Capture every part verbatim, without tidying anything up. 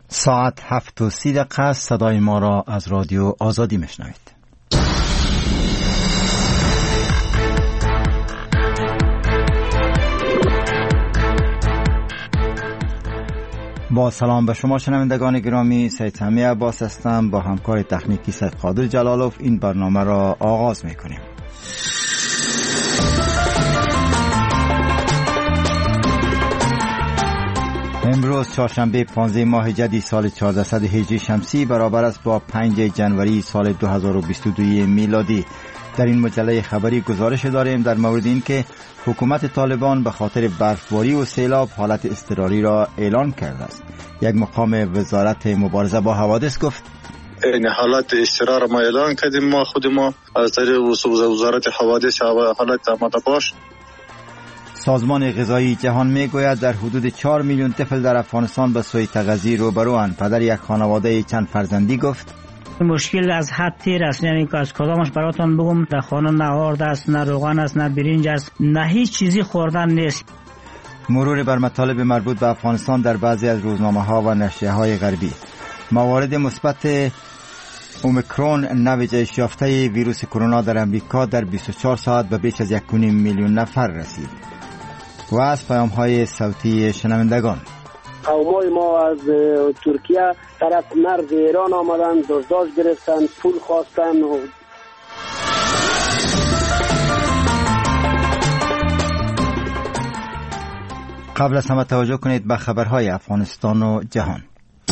ساعت هفت و سی دقیقه صدای ما را از رادیو آزادی میشنوید. با سلام به شما شنوندگان گرامی، سید سمی عباس هستم. با همکار تکنیکی سید قادر جلالوف این برنامه را آغاز میکنیم. امروز چهارشنبه پانزده ماه جدی سال چهاردهصد هجری شمسی برابر است با پنج جنوری سال دو هزار و بیست و دو میلادی. در این مجله خبری گزارش داریم در مورد این که حکومت طالبان به خاطر برفباری و سیلاب حالت اضطراری را اعلان کرده است. یک مقام وزارت مبارزه با حوادث گفت این حالت اضطرار ما اعلان کردیم، ما خود ما از طریق وزارت حوادث حالت آماده باش. سازمان غذایی جهان میگوید در حدود چهار میلیون طفل در افغانستان به سوی تغذیه روبروند. پدر یک خانواده چند فرزندی گفت مشکل از حد تیر است، یعنی که از کدامش براتون بگم؟ در خانه نه آرد است، نه روغن است، نه برنج است، نه هیچ چیزی خوردن نیست. مرور بر مطالب مربوط به افغانستان در بعضی از روزنامه ها و نشریه های غربی. موارد مثبت اومیکرون نوع جهش یافته ویروس کرونا در امریکا در بیست و چهار ساعت به بیش از یک و نیم میلیون نفر رسید. و از پیام های صوتی شنوندگان: قومای ما از ترکیه طرف مرز ایران آمدن، دزداش گرفتن، پول خواستن. قبل از همه توجه کنید به خبرهای افغانستان و جهان.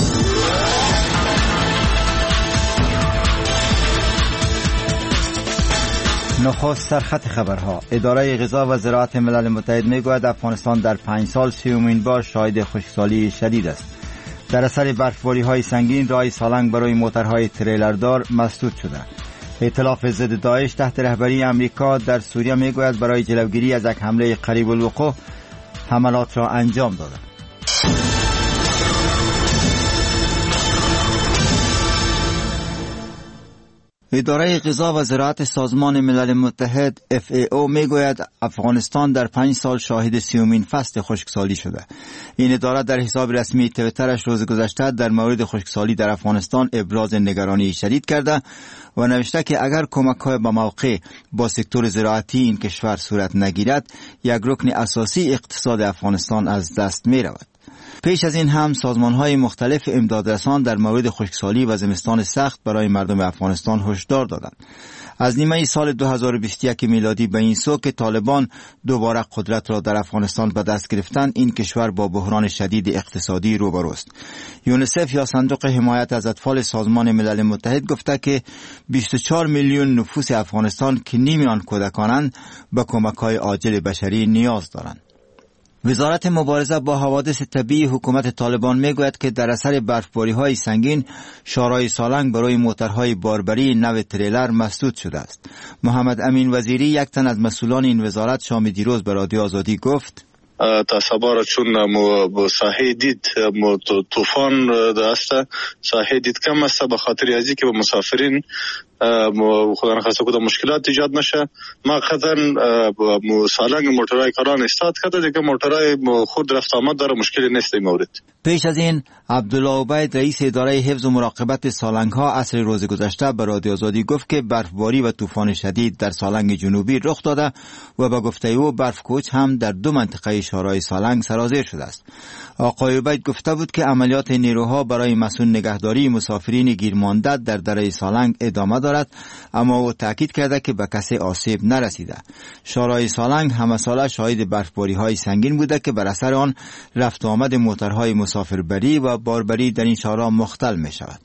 نخست سرخط خبرها. اداره غذا و زراعت ملل متحد میگوید افغانستان در پنج سال سیومین بار شاهد خشکسالی شدید است. در اثر برفباری های سنگین راه سالنگ برای موترهای تریلردار مسدود شده. ائتلاف ضد داعش تحت رهبری امریکا در سوریه میگوید برای جلوگیری از یک حمله قریب الوقوع حملات را انجام داده. اداره غذا و زراعت سازمان ملل متحد اف ای او میگوید افغانستان در پنج سال شاهد سیومین فصل خشکسالی شده. این اداره در حساب رسمی تویترش روز گذشته در مورد خشکسالی در افغانستان ابراز نگرانی شدید کرده و نوشته که اگر کمک‌های با موقع با سکتور زراعتی این کشور صورت نگیرد یک رکن اساسی اقتصاد افغانستان از دست می رود. پیش از این هم سازمان‌های مختلف امدادرسان در مورد خشکسالی و زمستان سخت برای مردم افغانستان هشدار دادند. از نیمه سال دو هزار و بیست و یک میلادی به این سو که طالبان دوباره قدرت را در افغانستان به دست گرفتند، این کشور با بحران شدید اقتصادی روبروست. یونیسف یا صندوق حمایت از اطفال سازمان ملل متحد گفته که بیست و چهار میلیون نفوس افغانستان که نیمی آن کودکانند به کمک‌های عاجل بشری نیاز دارند. وزارت مبارزه با حوادث طبیعی حکومت طالبان میگوید که در اثر برفباری‌های سنگین شارای سالنگ برای موترهای باربری نو تریلر مسدود شده است. محمد امین وزیری، یک تن از مسئولان این وزارت، شام دیروز به رادیو آزادی گفت تا سبا چون ساحه دید طوفان است، ساحه دید کم است، به خاطر ازی که به مسافرین خدا نخواسته کدام مشکلات ایجاد نشه. ما قطعا سالنگ موترهای کاران استاد کرده دیگه، موترهای خود رفت آمد داره، مشکلی نیست این مورد. پیش از این عبدالله عبید، رئیس اداره حفظ و مراقبت سالنگ ها، عصر روز گذشته به رادیو آزادی گفت که برفباری و طوفان شدید در سالنگ جنوبی رخ داده و به گفته او برفکوچ هم در دو منطقه شارای سالنگ سرازیر شده است. آقای عبید گفته بود که عملیات نیروها برای مسئول نگهداری مسافرین گیرمانده در دره سالنگ ادامه دارد، اما او تاکید کرده که به کسی آسیب نرسیده. شارای سالنگ همه ساله شاهد برفباری های سنگین بوده که بر اثر آن رفت و آمد موترهای مسافربری و باربری در این شارع مختل می شود.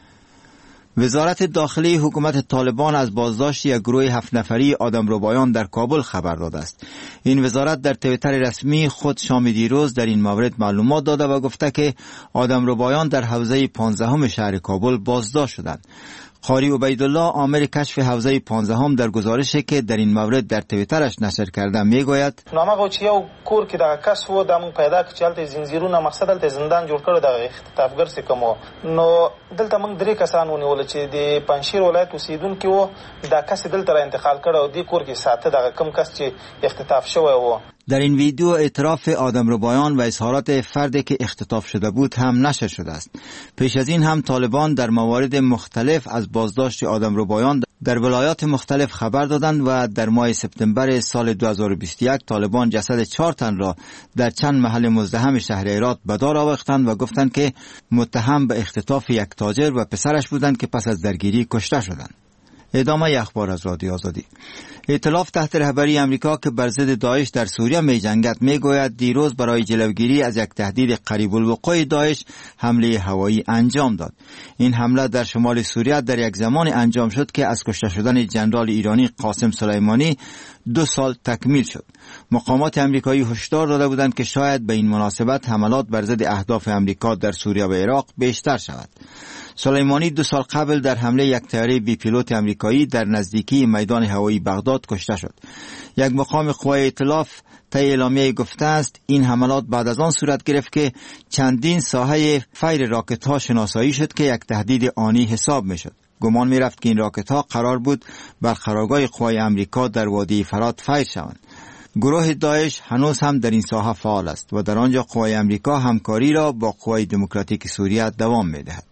وزارت داخلی حکومت طالبان از بازداشت یک گروه هفت نفری آدمربایان در کابل خبر داده است. این وزارت در توییتر رسمی خود شام دیروز در این مورد معلومات داده و گفته که آدمربایان در حوزه پانزدهم شهر کابل بازداشت شدند. قاری عبیدالله، آمر کشف حوزه پانزدهم، در گزارشی که در این مورد در توییترش نشر کرده میگوید نامه چې یو کور کې د کس و د مون پیدا کړ چې هلته زنجیرونه مقصد هلته زندان جوړ کړو د اختطافګر څخه کوم نو دلته موږ درې کسان ونیول چې د پنځشیر ولایت اوسیدونکي وو. دا کس دلته را انتقال کړ او د کور کې ساته د کم کس چې اختطاف شوی وو. در این ویدیو اعتراف آدمربایان و اظهارات فردی که اختطاف شده بود هم نشر شده است. پیش از این هم طالبان در موارد مختلف از بازداشت آدمربایان در ولایات مختلف خبر دادند و در ماه سپتامبر سال دو هزار و بیست و یک طالبان جسد چهار تن را در چند محل مزدحم شهر هرات به دار آوردند و گفتند که متهم به اختطاف یک تاجر و پسرش بودند که پس از درگیری کشته شدند. ادامه اخبار از رادیو آزادی. ائتلاف تحت رهبری امریکا که بر ضد داعش در سوریه می جنگد می گوید دیروز برای جلوگیری از یک تهدید قریب الوقوع داعش حمله هوایی انجام داد. این حمله در شمال سوریه در یک زمان انجام شد که از کشته شدن جنرال ایرانی قاسم سلیمانی دو سال تکمیل شد. مقامات امریکایی هشدار داده بودند که شاید به این مناسبت حملات بر ضد اهداف امریکا در سوریه و عراق بیشتر شود. سلیمانی دو سال قبل در حمله یک طیاره بی پیلوت امریکایی در نزدیکی میدان هوایی بغداد کشته شد. یک مقام قوای ائتلاف طی اعلامیه گفته است این حملات بعد از آن صورت گرفت که چندین ساحه فیر راکت ها شناسایی شد که یک تهدید آنی حساب می شد. گمان می رفت که این راکت ها قرار بود بر قرارگاه قوای امریکا در وادی فرات فیر شوند. گروه داعش هنوز هم در این ساحه فعال است و در آنجا قوای امریکا همکاری را با قوای دموکراتیک سوریه دوام می دهد.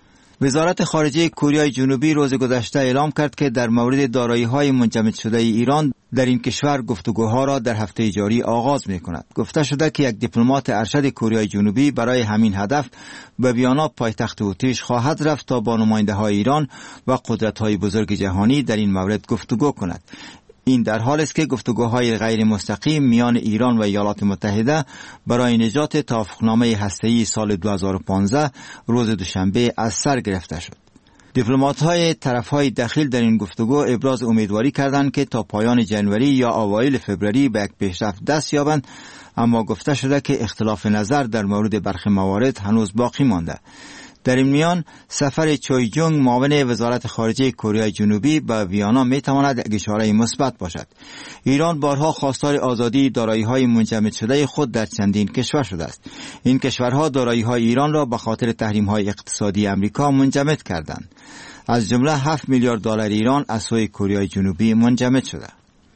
وزارت خارجه کره جنوبی روز گذشته اعلام کرد که در مورد دارایی‌های منجمد شده ایران در این کشور گفتگوها را در هفته جاری آغاز می‌کند. گفته شده که یک دیپلمات ارشد کره جنوبی برای همین هدف به ویانا پایتخت اتریش خواهد رفت تا با نماینده‌های ایران و قدرت‌های بزرگ جهانی در این مورد گفتگو کند. این در حال است که گفتگوهای غیر مستقیم میان ایران و ایالات متحده برای نجات توافقنامه هسته‌ای سال دو هزار و پانزده روز دوشنبه از سر گرفته شد. دیپلمات‌های طرف‌های دخیل در این گفتگو ابراز امیدواری کردند که تا پایان جنوری یا اوایل فوریه به یک پیشرفت دست یابند، اما گفته شده که اختلاف نظر در مورد برخی موارد هنوز باقی مانده. در این میان سفر چوی جونگ معاون وزارت خارجه کره جنوبی به ویانا می تواند یک اشاره مثبت باشد. ایران بارها خواستار آزادی دارایی‌های منجمد شده خود در چندین کشور شده است. این کشورها دارایی‌های ایران را به خاطر تحریم‌های اقتصادی امریکا منجمد کردند. از جمله هفت میلیارد دلار ایران از سوی کره جنوبی منجمد شده.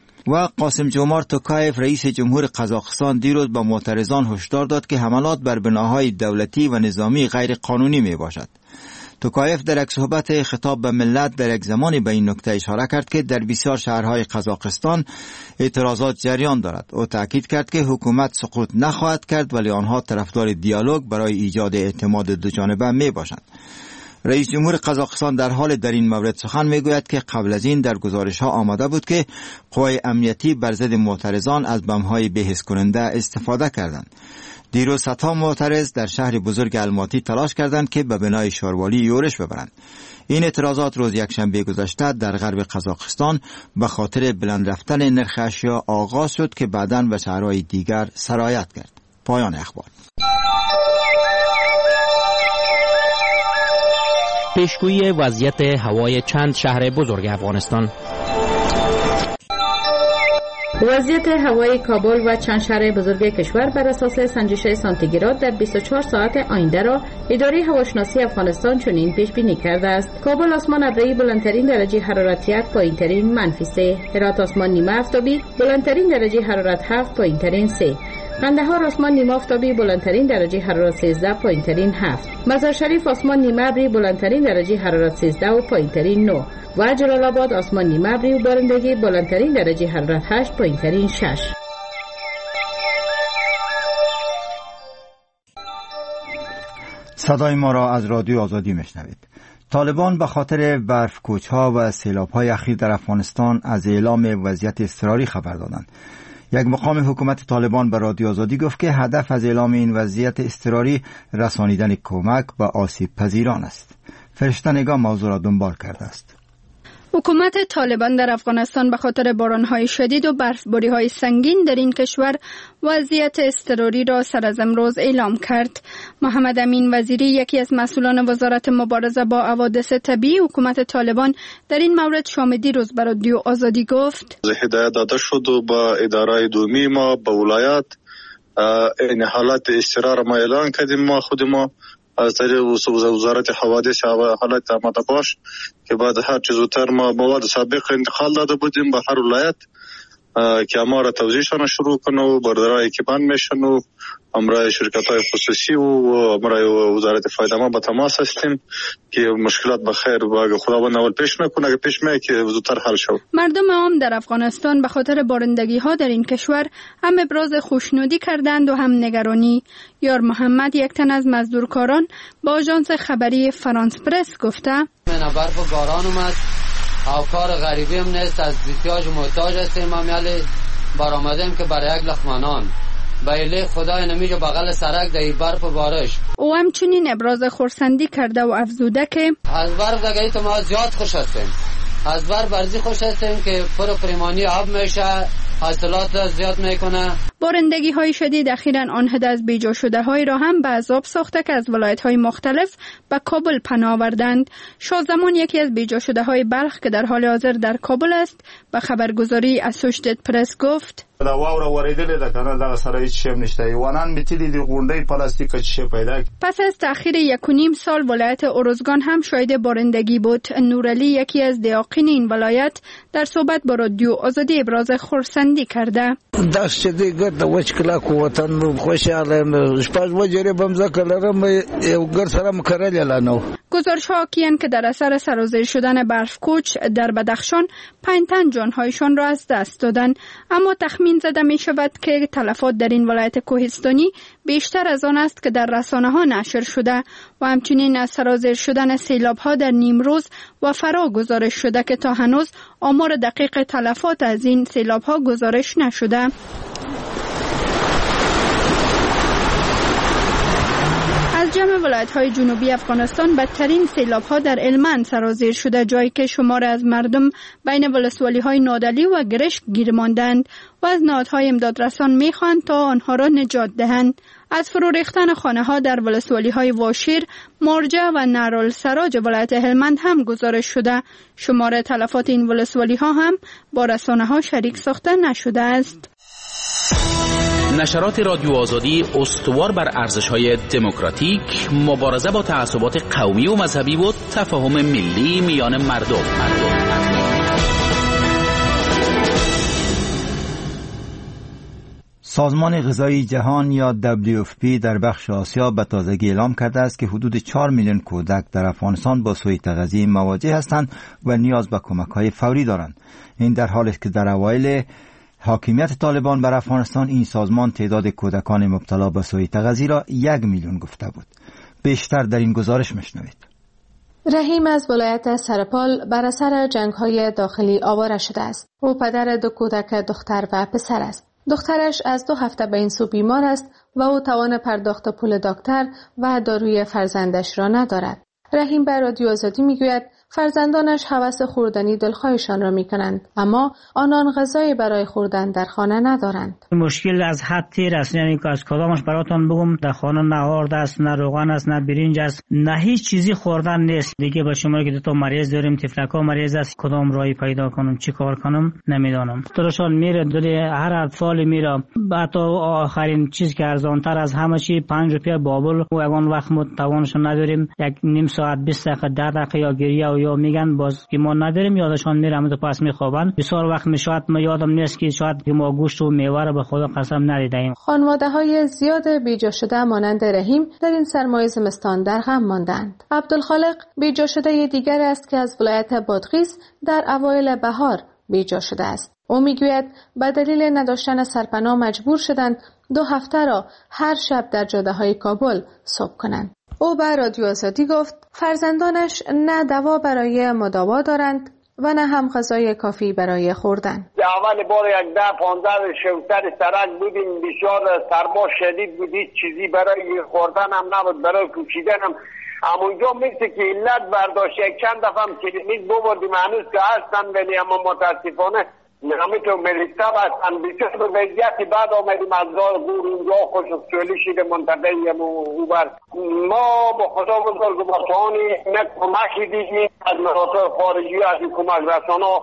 و قاسم جومارت توکایف رئیس جمهور قزاقستان دیروز به معترضان هشدار داد که حملات بر بناهای دولتی و نظامی غیر قانونی می باشد. توکایف در یک صحبت خطاب به ملت در یک زمانی به این نکته اشاره کرد که در بسیار شهرهای قزاقستان اعتراضات جریان دارد. او تاکید کرد که حکومت سقوط نخواهد کرد ولی آنها طرفدار دیالوگ برای ایجاد اعتماد دوجانبه می باشند. رئیس جمهور قزاقستان در حال در این مورد سخن میگوید که قبل از این در گزارش ها آمده بود که قوای امنیتی بر ضد معترضان از بم‌های بی‌حس کننده استفاده کردند. دیروز صدها معترض در شهر بزرگ الماتی تلاش کردند که به بنای شاروالی یورش ببرند. این اعتراضات روز یکشنبه گذشته در غرب قزاقستان به خاطر بلند رفتن نرخ اشیا آغاز شد که بعداً به شهرهای دیگر سرایت کرد. پایان اخبار. پیشگویی وضعیت هوای چند شهر بزرگ افغانستان. وضعیت هوای کابل و چند شهر بزرگ کشور بر اساس سنجش سانتیگراد در بیست و چهار ساعت آینده را اداره هواشناسی افغانستان چنین پیش بینی کرده است: کابل آسمان ابری بلندترین درجه حرارت یک، پایینترین منفی سه. هرات آسمان نیمه آفتابی بلندترین درجه حرارت هفت، پایینترین سه. قندهار آسمان نیمه آفتابی بلندترین درجه حرارت سیزده، پایینترین هفت. مزار شریف آسمان نیمه ابری بلندترین درجه حرارت سیزده و پایینترین نه. و جلال آباد آسمان نیمه ابری و بارندگی بلندترین درجه حرارت هشت، پایینترین شش. صدای ما را از رادیو آزادی میشنوید. طالبان به خاطر برف کوچ‌ها و سیلاب‌های اخیر در افغانستان از اعلام وضعیت اضطراری خبر دادند. یک مقام حکومت طالبان به رادیو آزادی گفت که هدف از اعلام این وضعیت اضطراری رسانیدن کمک به آسیب پذیران است. فرشته نگاه موضوع را دنبال کرده است. حکومت طالبان در افغانستان به خاطر بارانهای شدید و برفباری‌های سنگین در این کشور وضعیت اضطراری را سر از امروز اعلام کرد. محمد امین وزیری، یکی از مسئولان وزارت مبارزه با حوادث طبیعی حکومت طالبان، در این مورد شام دیروز به رادیو آزادی گفت: هدایت داده شد و با اداره دومی ما به ولایت این حالت اضطرار ما اعلان کردیم. ما خود ما از طریق وزارت حوادث حالت آماده باش که بعد هر چیز زودتر ما مواد سابق انتقال داده بودیم به هر ولایت که ما را توزیعشان شروع کنه و بردارایی که بند میشن و امرای شرکت های خصوصی و امرای وزارت فایده ما با تماس هستیم که مشکلات بخیر و خداوند اول پیش نکنه، اگه پیش میاد که زودتر حل شود. مردم عام در افغانستان به خاطر بارندگی ها در این کشور هم ابراز خوشنودی کردند و هم نگرانی. یار محمد، یک تن از مزدورکاران، با آژانس خبری فرانس پرس گفته: من برف و باران اومد او کار غریبی هم نیست، از احتیاج محتاج هستیم. ما میالی برآمدیم که برای یک لقمانان بایله خدای نمیجا بغل سرک در برف و بارش. او همچنین ابراز خرسندی کرده و افزوده که از برف دیگه تو ما زیاد خوش هستیم، از برف برزی خوش هستیم که پر پریمانی آب میشه، حاصلات زیاد میکنه. بارندگی های شدید اخیراً آن از بیجا شده های را هم به عذاب ساخته که از ولایت های مختلف به کابل پناه آوردند. شازمان، یکی از بیجا شده های بلخ که در حال حاضر در کابل است، به خبرگزاری اسوشیتد پرس گفت: دا واوره وریدلې ده کنه دا سره هیڅ شی نشته، ایوانان میتیدی دی غونډې پلاستیک چی پیدا. پس از تأخیر یک و نیم سال ولایت اروزگان هم شاهد بارندگی بود. نورعلی، یکی از دیاقین این ولایت، در صحبت با رادیو آزادی ابراز خرسندی کرده. داست دیگر د وچ کلا کو وطن خوشاله شپږ وجری بمزه کلرم یو ګر سره مکرل لانو. گزارش ها کیان که در اثر سرازیر شدن برف کوچ در بدخشان پنج تن جانهایشان را از دست دادند، اما تخمین زده می شود که تلفات در این ولایت کوهستانی بیشتر از آن است که در رسانه ها نشر شده و همچنین از سرازیر شدن سیلاب ها در نیمروز و فرا گزارش شده که تا هنوز آمار دقیق تلفات از این سیلاب ها گزارش نشده. از جمع ولایت‌های جنوبی افغانستان بدترین سیلاب‌ها در هلمند سرازیر شده، جایی که شمار از مردم بین ولسوالی‌های نادلی و گرشک گیر ماندند و از نهادهای امدادرسان می‌خواهند تا آنها را نجات دهند. از فرو ریختن خانه‌ها در ولسوالی‌های واشیر، مارجه و نرالسراج ولایت هلمند هم گزارش شده. شمار تلفات این ولسوالی‌ها هم با رسانه‌ها شریک ساخته نشده است. نشرات رادیو آزادی استوار بر ارزش‌های دموکراتیک، مبارزه با تعصبات قومی و مذهبی و تفاهم ملی میان مردم. سازمان غذایی جهان یا دبلیو اف پی در بخش آسیا به تازگی اعلام کرده است که حدود چهار میلیون کودک در افغانستان با سوء تغذیه مواجه هستند و نیاز به کمک‌های فوری دارند. این در حالی است که در اوایل حاکمیت طالبان بر افغانستان این سازمان تعداد کودکان مبتلا به سوء تغذیه را یک میلیون گفته بود. بیشتر در این گزارش میشنوید. رحیم از ولایت سرپال بر اثر جنگ‌های داخلی آواره شده است. او پدر دو کودک دختر و پسر است. دخترش از دو هفته به این سو بیمار است و او توان پرداخت پول دکتر و داروی فرزندش را ندارد. رحیم به رادیو آزادی میگوید فرزندانش هوس خوردنی دلخواهشان را میکنند، اما آنان غذای برای خوردن در خانه ندارند. مشکل از حد تیر است، یعنی که از کدامش براتون بگم، در خانه نه آرد است، نه روغن است، نه برنج است، نه هیچ چیزی خوردن نیست. دیگه با شما که دو تا مریض داریم، تفلکا مریض است، کدام راهی پیدا کنم، چی کار کنم نمیدانم. درشان میره دلی هر اطفال میره، حتی آخرین چیز که ارزانتر از همه چی پنج روپیه بابل و اون وقت ما توانش نداریم، یک نیم ساعت بیست دقیقه ده دقیقه یا گریه یا میگن باز که ما نداریم، یادشان میرم تو پس میخوابن. بسیار وقت میشد ما یادم نیست که شاید که ما گوشت و میوه را به خدا قسم ندیدیم. خانواده‌های زیاد بیجا شده مانند رحیم در این سرمای زمستان در غم ماندند. عبدالخالق بیجا شده دیگر است که از ولایت بادغیس در اوایل بهار بیجا شده است. او میگوید به دلیل نداشتن سرپناه مجبور شدند دو هفته را هر شب در جاده‌های کابل صبح کنند. او به رادیو آزادی گفت فرزندانش نه دوا برای مداوا دارند و نه هم غذای کافی برای خوردن. اول بار یک ده پانزده شوتر سرک بودیم، بسیار سرما شدید بود، هیچ چیزی برای خوردن هم نبود، برای پوشیدن هم. همونجا مثل که علت برداشت یک چند دفعه هم کلینیک ببردیم، هنوز که هستن ولی اما متاسفانه نمیتو مریضتب هستن. بسیار به وضعیتی بعد آمدیم از راه دور اونجا خوشحالی شده منطقه اوبر. ما با خدا بزرگ و بطانی نه کمکی دیدیم از مراتع خارجی از این کمک رسانا.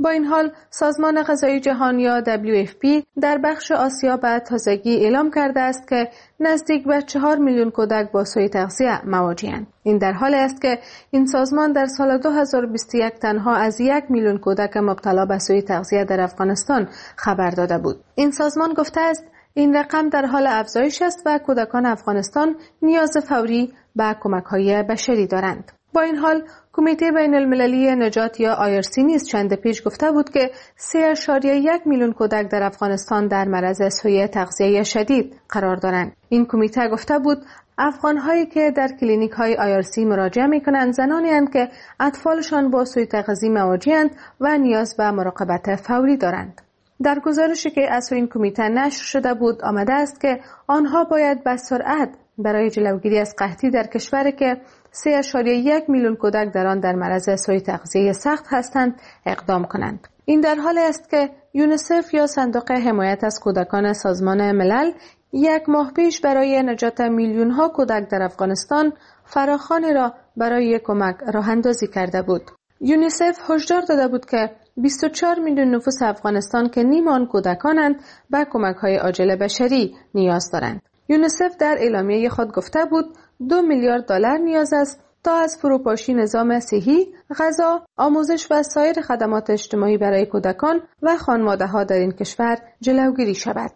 با این حال سازمان غذایی جهان یا دبلیو اف پی در بخش آسیا به تازگی اعلام کرده است که نزدیک به چهار میلیون کودک با سوء تغذیه مواجه‌اند. این در حالی است که این سازمان در سال دو هزار و بیست و یک تنها از یک میلیون کودک مبتلا به سوء تغذیه در افغانستان خبر داده بود. این سازمان گفته است این رقم در حال افزایش است و کودکان افغانستان نیاز فوری به کمک‌های بشری دارند. با این حال کمیته بین المللی نجات یا آی آر سی نیز چند پیش گفته بود که سه اشاریه یک میلیون کودک در افغانستان در معرض سوء تغذیه شدید قرار دارند. این کمیته گفته بود افغان‌هایی که در کلینیک‌های آی آر سی مراجعه می‌کنند زنانی هستند که اطفالشان با سوء تغذیه مواجه‌اند و نیاز به مراقبت فوری دارند. در گزارشی که از این کمیته نشر شده بود آمده است که آنها باید به سرعت برای جلوگیری از قحطی در کشوری که سه اشاریه یک میلیون کودک در آن در معرض سوء تغذیه سخت هستند اقدام کنند. این در حالی است که یونیسف یا صندوق حمایت از کودکان سازمان ملل یک ماه پیش برای نجات میلیون ها کودک در افغانستان فراخوانی را برای کمک راه اندازی کرده بود. یونیسف هشدار داده بود که بیست و چهار میلیون نفوس افغانستان که نیم آن کودکانند به کمک‌های عاجل بشری نیاز دارند. یونیسف در اعلامیه خود گفته بود دو میلیارد دلار نیاز است تا از فروپاشی نظام صحی، غذا، آموزش و سایر خدمات اجتماعی برای کودکان و خانواده‌ها در این کشور جلوگیری شود.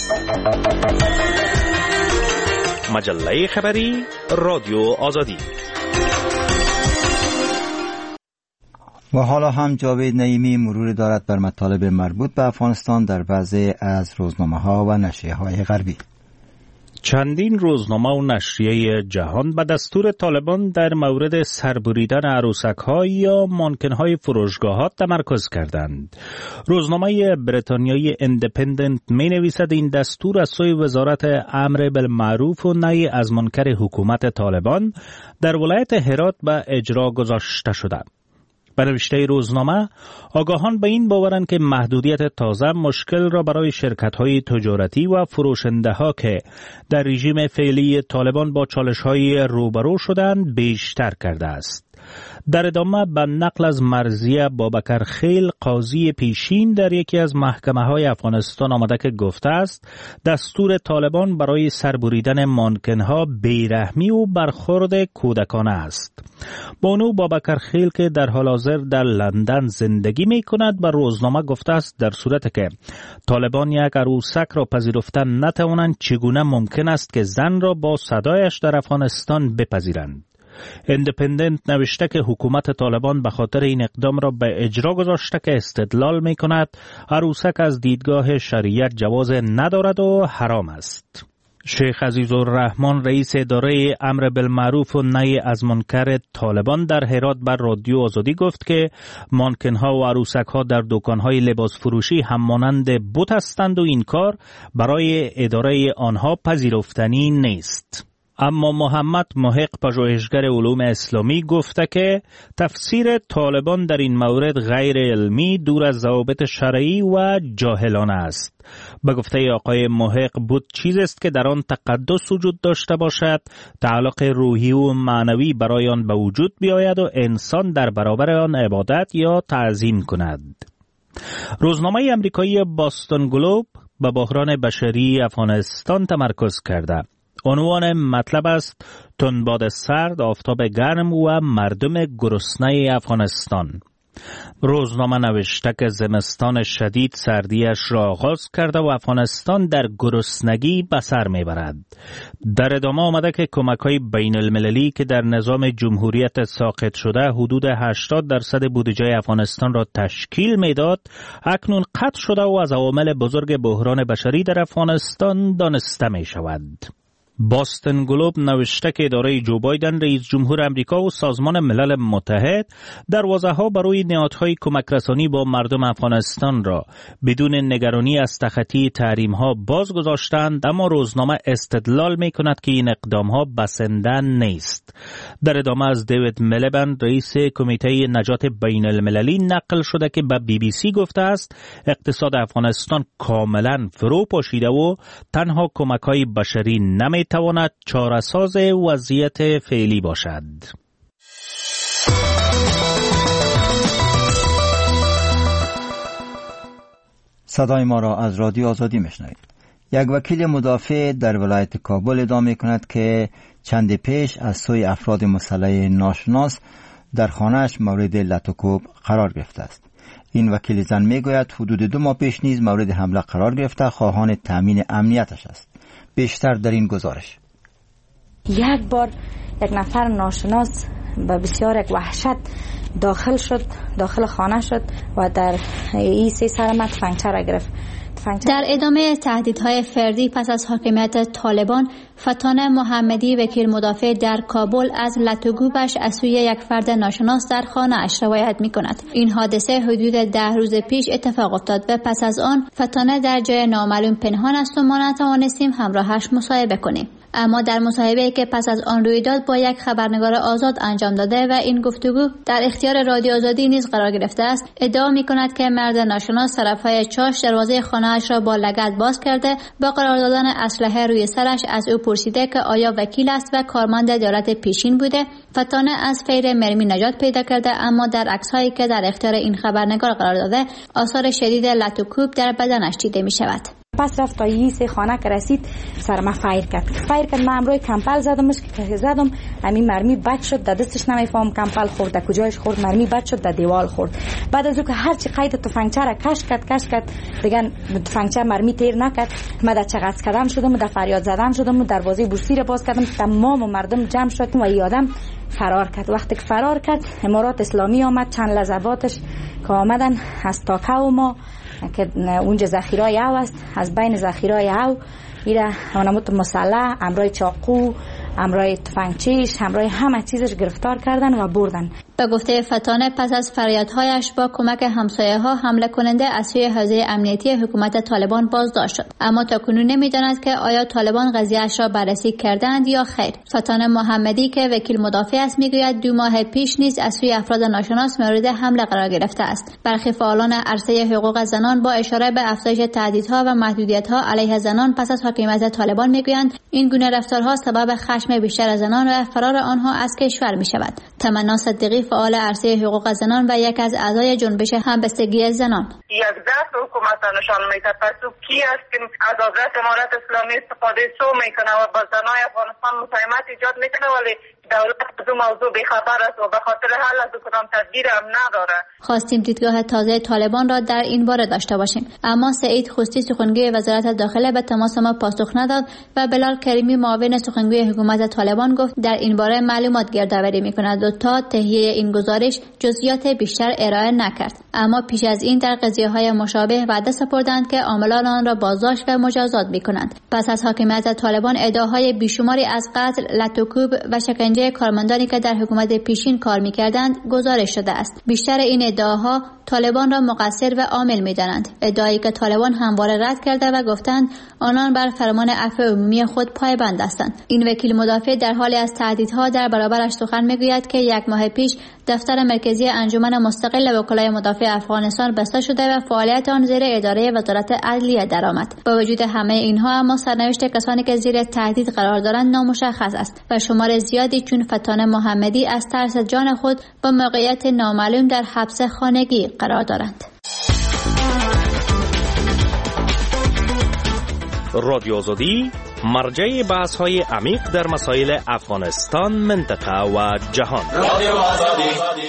مجله خبری رادیو آزادی. و حالا هم جاوید نعیمی مرور دارد بر مطالب مربوط به افغانستان در بعضی از روزنامه‌ها و نشریه‌های غربی. چندین روزنامه و نشریه جهان به دستور طالبان در مورد سربریدن عروسک‌ها یا مانکن‌های فروشگاهات تمرکز کردند. روزنامه بریتانیایی ایندیپندنت می‌نویسد این دستور از سوی وزارت امر بالمعروف و نهی از منکر حکومت طالبان در ولایت هرات به اجرا گذاشته شده. به نوشته روزنامه، آگاهان به این باورند که محدودیت تازه مشکل را برای شرکت‌های تجارتی و فروشنده‌ها که در رژیم فعلی طالبان با چالش‌های روبرو شدند بیشتر کرده است. در ادامه به نقل از مرضیه بابکر خیل قاضی پیشین در یکی از محکمه‌های افغانستان آمده که گفته است دستور طالبان برای سربریدن مانکن‌ها بیرحمی و برخورد کودکانه است. بانو بابکر خیل که در حال حاضر در لندن زندگی می کند به روزنامه گفته است در صورت که طالبان یک عروسک را پذیرفتن نتوانند چگونه ممکن است که زن را با صدایش در افغانستان بپذیرند. ایندیپندنت نوشته که حکومت طالبان به خاطر این اقدام را به اجرا گذاشته که استدلال می کند عروسک از دیدگاه شریعت جواز ندارد و حرام است. شیخ عزیزالرحمن رئیس اداره امر بالمعروف و نهی از منکر طالبان در هرات بر رادیو آزادی گفت که مانکن‌ها و عروسک‌ها در دکان‌های لباس فروشی هم مانند بت هستند و این کار برای اداره آنها پذیرفتنی نیست. اما محمد محق پژوهشگر علوم اسلامی گفته که تفسیر طالبان در این مورد غیر علمی، دور از ضوابط شرعی و جاهلانه است. به گفته آقای محق بود چیز است که در آن تقدس وجود داشته باشد، تعلق روحی و معنوی برای آن به وجود بیاید و انسان در برابر آن عبادت یا تعظیم کند. روزنامه امریکایی باستون گلوب به بحران بشری افغانستان تمرکز کرده. عنوان مطلب است تندباد سرد، آفتاب گرم و مردم گرسنه افغانستان. روزنامه نوشته که زمستان شدید سردیش را آغاز کرده و افغانستان در گرسنگی به سر میبرد. در ادامه آمده که کمک‌های بین المللی که در نظام جمهوریت ساقط شده حدود هشتاد درصد بودجه افغانستان را تشکیل میداد، اکنون قطع شده و از عوامل بزرگ بحران بشری در افغانستان دانسته می شود. باستون گلوب نوشته که اداره جو بایدن رئیس جمهور امریکا و سازمان ملل متحد دروازه‌ها برای نهادهای کمک رسانی با مردم افغانستان را بدون نگرانی از تخطی تحریم‌ها باز گذاشتند، اما روزنامه استدلال می‌کند که این اقدام‌ها بسنده نیست. در ادامه از دیوید ملیبند رئیس کمیته نجات بین المللی نقل شده که به بی بی سی گفته است اقتصاد افغانستان کاملا فرو پاشیده و تنها کمک‌های بشری نمی تواند چاره‌ساز وضعیت فعلی باشد. صدای ما را از رادیو آزادی میشنوید. یک وکیل مدافع در ولایت کابل ادعا میکند که چند پیش از سوی افراد مسلح ناشناس در خانه‌اش مورد لط و کوب قرار گرفته است. این وکیل زن میگوید حدود دو ماه پیش نیز مورد حمله قرار گرفته، خواهان تامین امنیتش است. بیشتر در این گزارش. یک بار یک نفر ناشناس به بسیار یک وحشت داخل شد، داخل خانه شد و در این سه سرمت فنگچه را گرفت. در ادامه تهدیدهای فردی پس از حاکمیت طالبان، فتانه محمدی وکیل مدافع در کابل از لط و کوبش از سوی یک فرد ناشناس در خانه اش روایت می کند. این حادثه حدود ده روز پیش اتفاق افتاد و پس از آن فتانه در جای نامعلوم پنهان است و ما نتوانستیم همراهش مصاحبه کنیم. اما در مصاحبه‌ای که پس از آن روی داد با یک خبرنگار آزاد انجام داده و این گفتگو در اختیار رادیو آزادی نیز قرار گرفته است، ادعا می‌کند که مرد ناشناس طرفهای چاش دروازه خانه‌اش را با لگد باز کرده، با قرار دادن اسلحه روی سرش از او پرسیده که آیا وکیل است و کارمند دولت پیشین بوده. فتانه از فیر مرمی نجات پیدا کرده، اما در عکس‌هایی که در اختیار این خبرنگار قرار داده، آثار شدید لط و کوب در بدنش دیده می‌شود. پس رفت تا یه سه خانه که رسید سر ما فایر کرد فایر کرد من امروی کمپل زدمش که زدم همین مرمی بد شد، در دستش نمیفهم کمپل خورد، در کجایش خورد، مرمی بد شد، در دیوال خورد. بعد از اون که هر چی قید تفنگچه را کش کرد کش کرد دیگه تفنگچه مرمی تیر نکرد. من در چقدر کردن شدم، در فریاد زدن شدم، دروازه بورسی را باز کردم، تمام مردم جمع شدیم و یادم فرار کرد. وقتی که فرار کرد امارات اسلامی آمد، چند لحظاتش که آمدن از تاکه و ما که اونجا ذخیرای او است، از بین ذخیرای او ایره اونموت مسلح، امرای چاقو، امرای تفنگچیش، امرای همه چیزش گرفتار کردن و بردن. به گفته فتانه پس از فریادهایش با کمک همسایه ها حمله کننده از سوی حوزه امنیتی حکومت طالبان بازداشت شد، اما تاکنون نمیداند که آیا طالبان قضیه‌اش را بررسی کردند یا خیر. فتانه محمدی که وکیل مدافع است میگوید دو ماه پیش نیز از سوی افراد ناشناس مورد حمله قرار گرفته است. برخی فعالان عرصه حقوق زنان با اشاره به افزایش تهدیدها و محدودیت‌ها علیه زنان پس از حاکمیت طالبان میگویند این گونه رفتارها سبب خشم بیشتر زنان و فرار آنها از کشور میشود. تمنا صدیقی فعال عرصه حقوق زنان و یک از اعضای جنبش همبستگی زنان: یک دست حکومت نشان میده پس او کی است که از قدرت امارت اسلامی استفاده سو میکنه و با زنای افغانستان مزاحمت ایجاد میکنه، ولی دولت از اون موضوع بیخبر است و به خاطر حل از کدام تدبیر هم نداره. خواستیم دیدگاه تازه طالبان را در این باره داشته باشیم، اما سعید خوستی سخنگوی وزارت داخله به تماس ما پاسخ نداد و بلال کریمی معاون سخنگوی حکومت طالبان گفت در این باره معلومات گردآوری میکند و تا تهیه این گزارش جزئیات بیشتر ارائه نکرد. اما پیش از این در قضیه‌های مشابه وعده سپردند که عاملان آن را بازداشت و مجازات میکنند. پس از حاکمیت طالبان ادعاهای بیشماری از قتل، لط و کوب و شکنجه کارمندانی که در حکومت پیشین کار میکردند گزارش شده است. بیشتر این ادعاها طالبان را مقصر و عامل میدانند، ادعایی که طالبان همواره رد کرده و گفتند آنان بر فرمان عفو عمومی خود پایبند هستند. این وکیل مدافع در حالی از تهدیدها در برابرش سخن میگوید که یک ماه پیش دفتر مرکزی انجمن مستقل وکلای مدافع افغانستان بسته شده و فعالیت آن زیر اداره وزارت عدلیه درآمد. با وجود همه اینها اما سرنوشت کسانی که زیر تهدید قرار دارند نامشخص است و شمار زیادی چون فتانه محمدی از ترس جان خود با موقعیت نامعلوم در حبس خانگی قرار دارند. رادیو آزادی مرجع بحث های عمیق در مسائل افغانستان، منطقه و جهان. رادیو آزادی.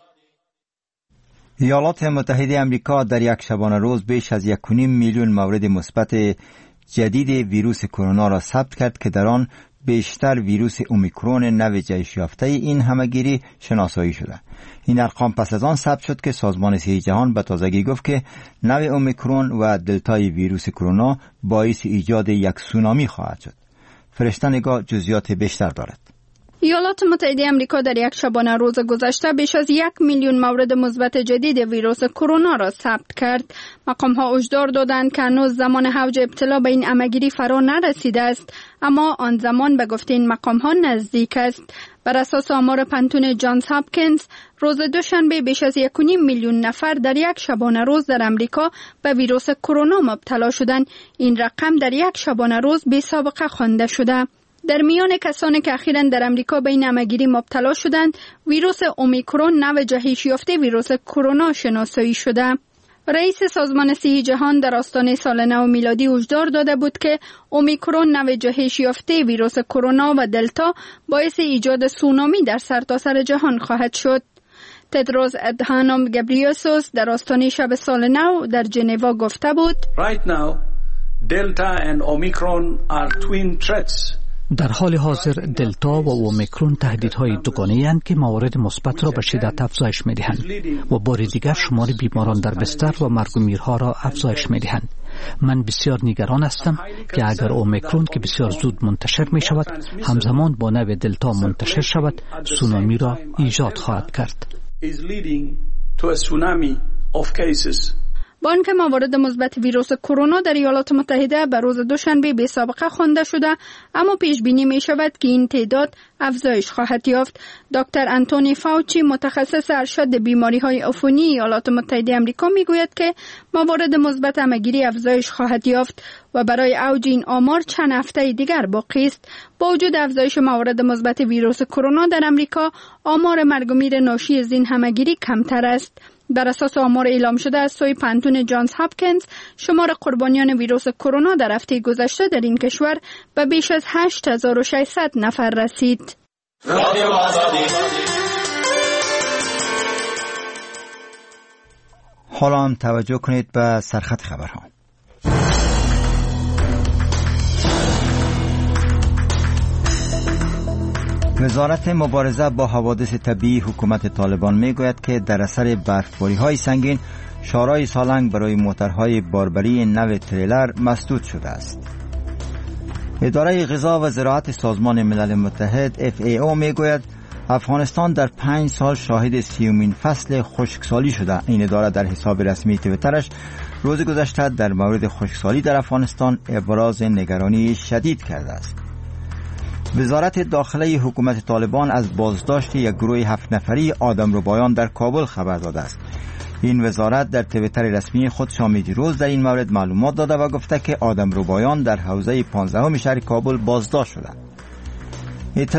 ایالات متحده آمریکا در یک شبانه روز بیش از یک و نیم میلیون مورد مثبت جدید ویروس کرونا را ثبت کرد که در آن بیشتر ویروس اومیکرون نو جهش یافته این همهگیری شناسایی شده. این ارقام پس از آن ثبت شد که سازمان صحت جهان به تازگی گفت که نو اومیکرون و دلتای ویروس کرونا باعث ایجاد یک سونامی خواهد شد. فرشته نگاه جزئیات بیشتر دارد. ایالات متحده آمریکا در یک شبانه روز گذشته بیش از یک میلیون مورد مثبت جدید ویروس کرونا را ثبت کرد. مقام‌ها هشدار دادند که هنوز زمان اوج ابتلا به این همهگیری فرا نرسیده است، اما آن زمان به گفته این مقام‌ها نزدیک است. بر اساس آمار پنتون جانز هاپکینز، روز دوشنبه بیش از یک و نیم میلیون نفر در یک شبانه روز در امریکا به ویروس کرونا مبتلا شدند. این رقم در یک شبانه روز بی سابقه خوانده شده. در میان کسانی که اخیراً در امریکا به این همهگیری مبتلا شدند، ویروس اومیکرون نو جهش یافته ویروس کرونا شناسایی شده. رئیس سازمان صحی جهان در آستانه سال نو میلادی هشدار داده بود که اومیکرون نوع جهش یافته ویروس کرونا و دلتا باعث ایجاد سونامی در سرتاسر جهان خواهد شد. تدروس ادهانوم گبریوسوس در آستانه شب سال نو در ژنو گفته بود: Right now, Delta and Omicron are twin threats. در حال حاضر دلتا و اومیکرون تهدیدهای دوگانه‌ای اند که موارد مثبت را به شدت افزایش می‌دهند و بار دیگر شمار بیماران در بستر و مرگ و میرها را افزایش می‌دهند. من بسیار نگران هستم که اگر اومیکرون که بسیار زود منتشر می‌شود همزمان با نوع دلتا منتشر شود، سونامی را ایجاد خواهد کرد. بانک موارد مثبت ویروس کرونا در ایالات متحده به روز دوشنبه بی سابقه خوانده شده، اما پیش بینی می شود که این تعداد افزایش خواهد یافت. دکتر انتونی فاوچی متخصص ارشد بیماری های عفونی ایالات متحده آمریکا می گوید که موارد مثبت همگیری افزایش خواهد یافت و برای اوج این آمار چند هفته دیگر باقی است. با وجود افزایش موارد مثبت ویروس کرونا در آمریکا، آمار مرگ و میر ناشی از این همگیری کمتر است. بر اساس آمار اعلام شده از سوی پانتون جانز هاپکینز، شمار قربانیان ویروس کرونا در هفته گذشته در این کشور به بیش از هشت هزار و ششصد نفر رسید. حالا هم توجه کنید به سرخط خبرها. وزارت مبارزه با حوادث طبیعی حکومت طالبان میگوید که در اثر برفباری‌های سنگین شارای سالنگ برای موترهای باربری نو تریلر مسدود شده است. اداره غذا و زراعت سازمان ملل متحد اف ای او میگوید افغانستان در پنج سال شاهد سیومین فصل خشکسالی شده. این اداره در حساب رسمی تویترش روز گذشته در مورد خشکسالی در افغانستان ابراز نگرانی شدید کرده است. وزارت داخله حکومت طالبان از بازداشت یک گروه هفت نفری آدمربایان در کابل خبر داده است. این وزارت در توییتر رسمی خود شام دیروز در این مورد معلومات داده و گفته که آدمربایان در حوزه پانزدهم شهر کابل بازداشت شدند.